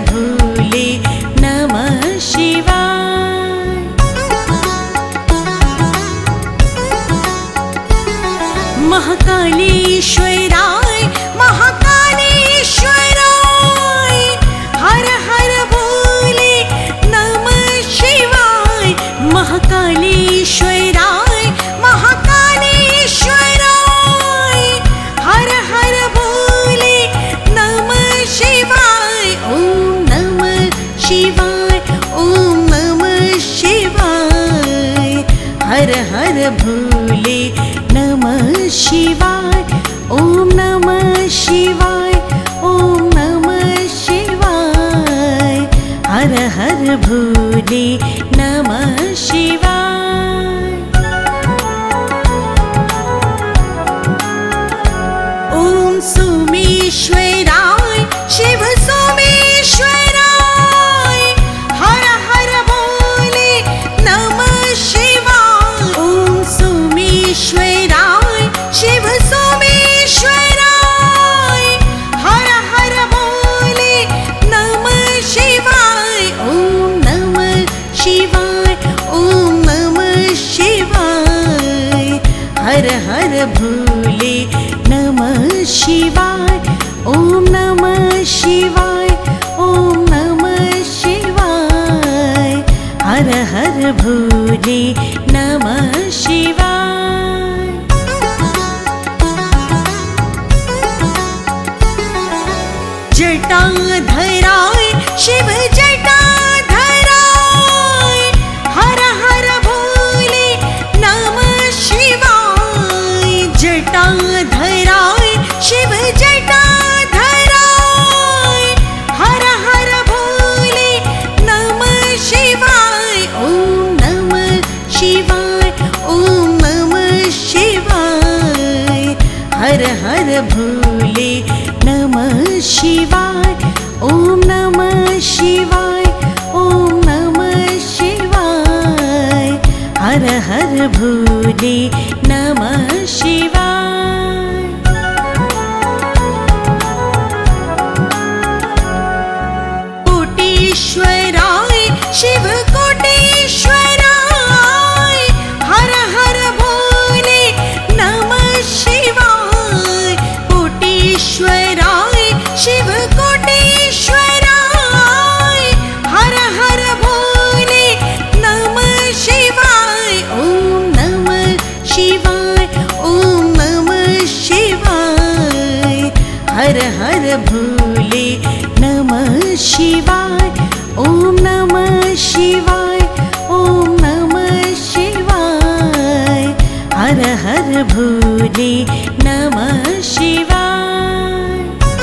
भोले नमः शिवाय। महाकालेश्वराय महाकालेश्वराय हर हर भोले नमः शिवाय। महाकालेश्वराय महाकालेश्वराय हर हर भोले नमः शिवाय। ओम नमः शिवाय ओम नमः शिवाय हर हर भोले नमः शिवाय। ओम नमः शिवाय ओम नमः शिवाय हर हर भोले नमः शिवाय। ओम सोमेश्वराय शिव सोमेश्वराय हर हर भोले नमः शिवाय। ओम सोमेश्वराय शिव सोमेश्वराय हर हर भोले नमः शिवाय। ओम नमः शिवाय ओम नमः शिवाय हर हर भोले नमः शिवाय। ओम नमः शिवाय ओम नमः शिवाय हर हर भोले नमः शिवाय। जटाधराय शिव जटाधराय हर हर भोले नमः शिवाय। जटाधराय शिव जटाधराय हर हर भोले नमः शिवाय। ओम नमः शिवाय ओम नमः शिवाय हर हर भोले नमः शिवाय। ओम नमः शिवाय ओम नमः शिवाय हर हर भोले नमः शिवाय। कोटेश्वराय शिव कोटेश्वराय हर हर भोले नमः शिवाय। कोटेश्वराय शिव कोटेश्वराय हर हर भोले नमः शिवाय। ओम नमः शिवाय ओम नमः शिवाय हर हर भोले नमः शिवाय। ओम नमः शिवाय ओम नमः शिवाय हर हर भोले नमः शिवाय।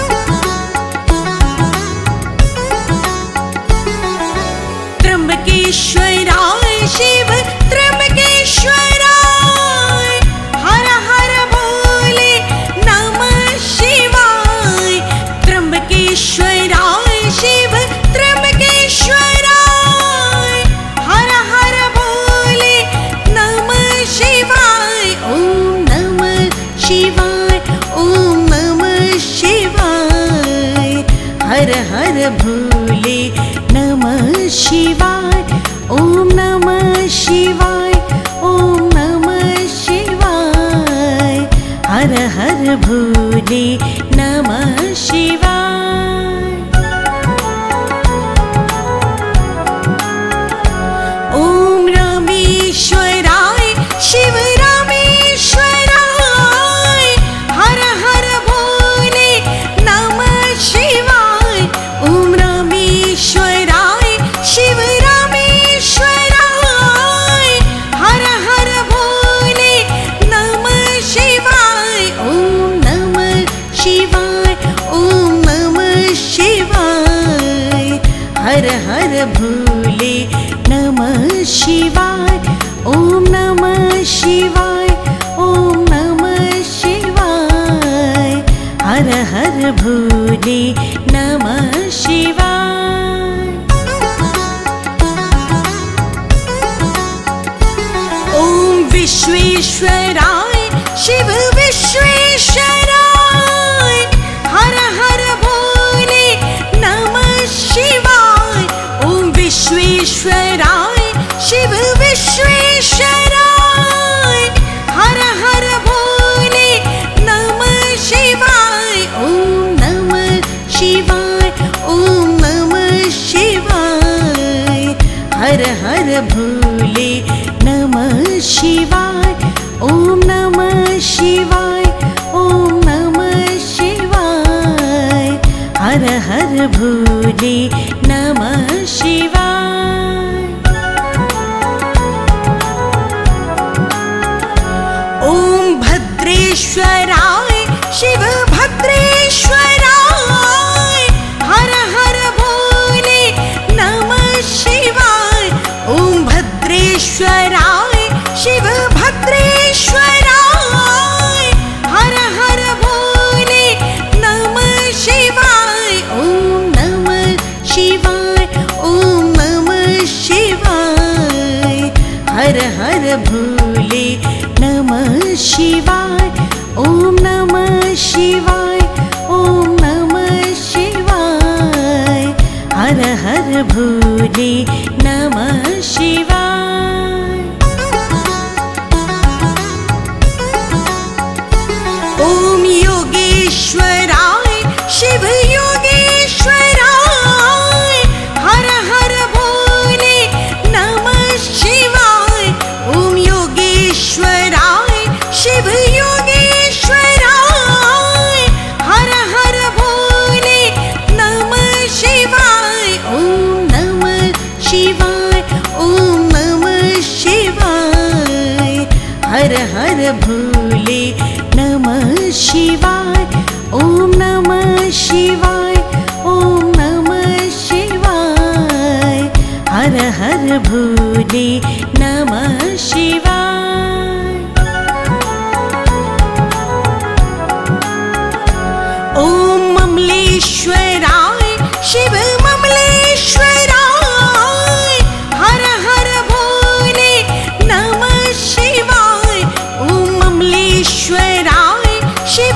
त्र्यंबकेश्वराय शिव त्र्यंबकेश्वराय हर हर भोले नमः शिवाय। त्र्यंबकेश्वराय शिव त्र्यंबकेश्वराय हर हर भोले नमः शिवाय। ओम नमः शिवाय ओम नमः शिवाय हर हर भोले नमः शिवाय। ओम नमः शिवाय ओम नमः शिवाय हर हर भोले नमः शिवाय। ओम रामेश्वराय शिव रामेश्वराय हर हर भोले नमः शिवाय। ओम रामेश्वराय शिव रामेश्वराय हर हर भोले नमः शिवाय। ओम नमः शिवाय ओम नमः शिवाय हर हर भोले नमः शिवाय। ओम नमः शिवाय ओम नमः शिवाय हर हर भोले नमः शिवाय। ओम विश्वेश्वराय शिव विश्वेश्वराय हर हर भोले नमः शिवाय। विश्वेश्वराय हर हर भोले नमः शिवाय ओम नमः शिवाय ओम नमः शिवाय हर हर भोले नमः शिवाय ओम नमः शिवाय ओम नमः शिवाय हर हर भोले नमः शिवाय ओम भद्रेश्वराय शिव भद्रेश्वराय हर हर भोले नमः शिवाय ओम भद्रेश्वराय शिव भद्रेश्वराय हर हर भोले नमः शिवाय ओम नमः शिवाय ओम नमः शिवाय हर हर भोले नमः शिवाय ओम नमः शिवाय ओम नमः शिवाय हर हर भोले नमः शिवाय ओम योगेश्वराय शिव योगेश्वराय हर हर भोले नमः शिवाय ओम योगेश्वराय शिव योगेश्वराय हर हर भोले नमः शिवाय ओम नमः शिवाय ओम नमः शिवाय हर हर भोले नमः शिवाय ओम नमः शिवाय ओम नमः शिवाय हर हर भोले नमः शिवाय ओम ममलेश्वराय शिव ममलेश्वराय हर हर भोले नमः शिवाय ओम ममलेश्वराय शिव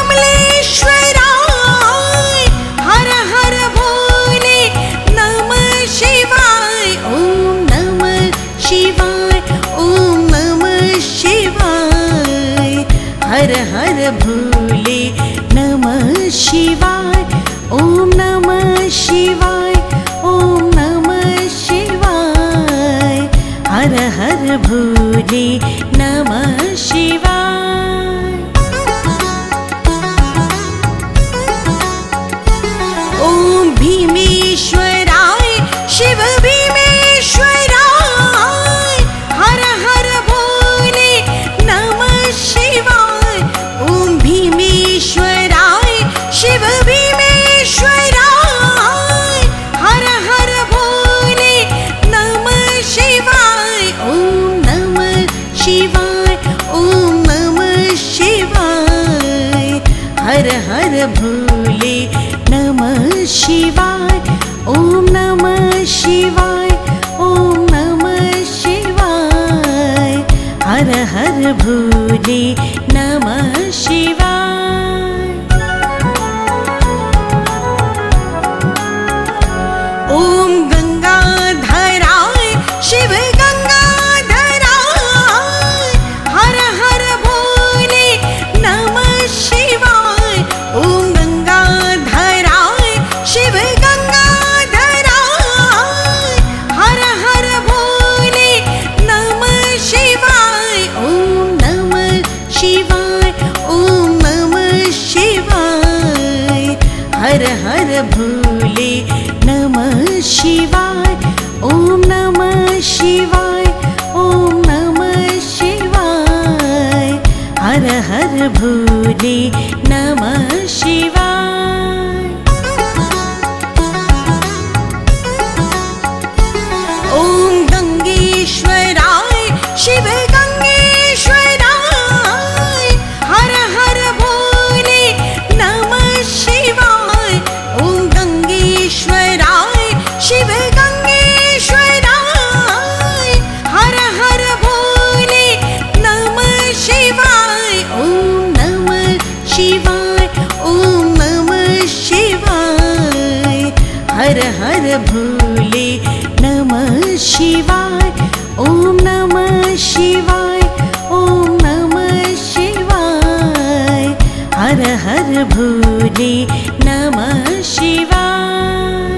ममलेश्वराय हर हर भोले नमः शिवाय ओम नमः शिवाय ओम नमः शिवाय हर हर भोले नमः शिवाय ओम नमः शिवाय ओम नमः शिवाय हर हर भोले नमः शिवाय ओम भीमेश्वराय शिव भीमेश्वराय हर हर भोले नमः शिवाय ओम भीमेश्वराय शिव भीमेश्वराय हर हर भोले नमः शिवाय ओम नमः शिवाय ओम नमः शिवाय हर हर भोले नमः शिवाय ओम नमः शिवाय ओम नमः शिवाय हर हर भोले नमः शिवाय ओम गंगाधराय शिव गंगाधराय हर हर भोले नमः शिवाय ओम गंगाधराय शिव गंगाधराय हर हर भोले नमः शिवाय ओम नमः शिवाय ओम नमः शिवाय हर हर भोले नमः शिवाय ओम नमः शिवाय ओम नमः शिवाय हर हर भोले नमः शिवाय ओम गंगेश्वराय शिव गंगेश्वराय हर हर भोले नमः शिवाय ओम गंगेश्वराय शिव गंगेश्वराय हर हर भोले नमः शिवाय ओम नमः शिवाय ओम नमः शिवाय हर हर भोले नमः शिवाय ओम नमः शिवाय, ओम नमः शिवाय। हर हर भोले नमः शिवाय।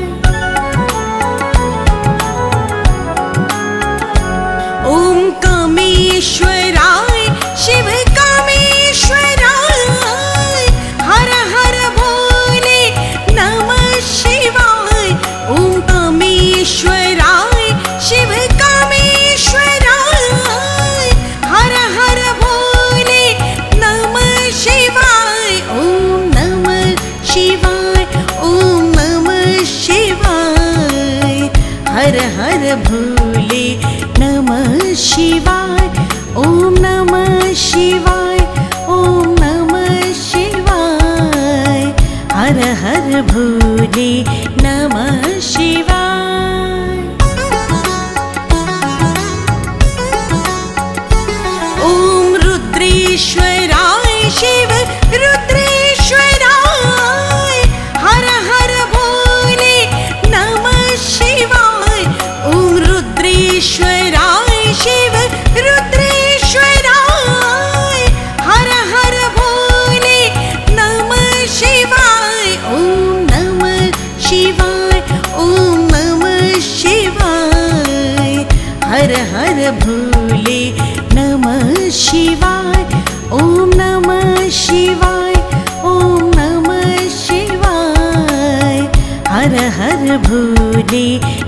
ओम कामेश्वराय शिव कामेश्वराय। हर हर भोले नमः शिवाय। ओम कामेश्वराय शिव कामेश्वराय। हर हर भोले नमः शिवाय। ओम नमः शिवाय, ओम नमः शिवाय। हर हर भोले नमः शिवाय। ओम नमः शिवाय, ओम नमः शिवाय। हर हर भोले नमः शिवाय। ओम रुद्रेश्वराय शिव रुद्रेश्वराय। हर हर भोले नमः शिवाय। ओम रुद्रेश्वराय शिव रुद्रेश्वराय। हर हर भोले नमः शिवाय। ओम नमः शिवाय, ओम नमः शिवाय। हर हर भोले नमः शिवाय। ओम नमः शिवाय, ओम नमः शिवाय। हर हर भोले